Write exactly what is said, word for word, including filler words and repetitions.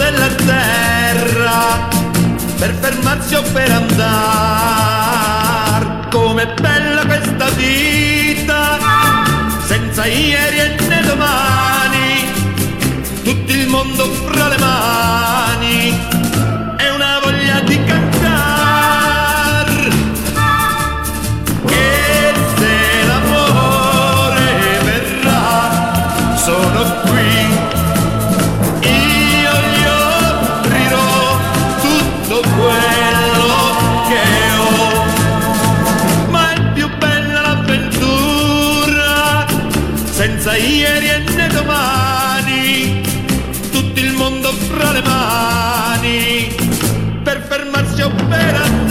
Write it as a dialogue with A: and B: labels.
A: della terra per fermarsi o per andare. Com'è bella questa vita senza ieri e né domani, tutto il mondo fra le mani e una voglia di cantar. E se l'amore verrà, sono qui, io gli offrirò tutto quello che ho. Ma è più bella l'avventura senza ieri e né domani, tutto il mondo fra le mani per fermarsi o per andare.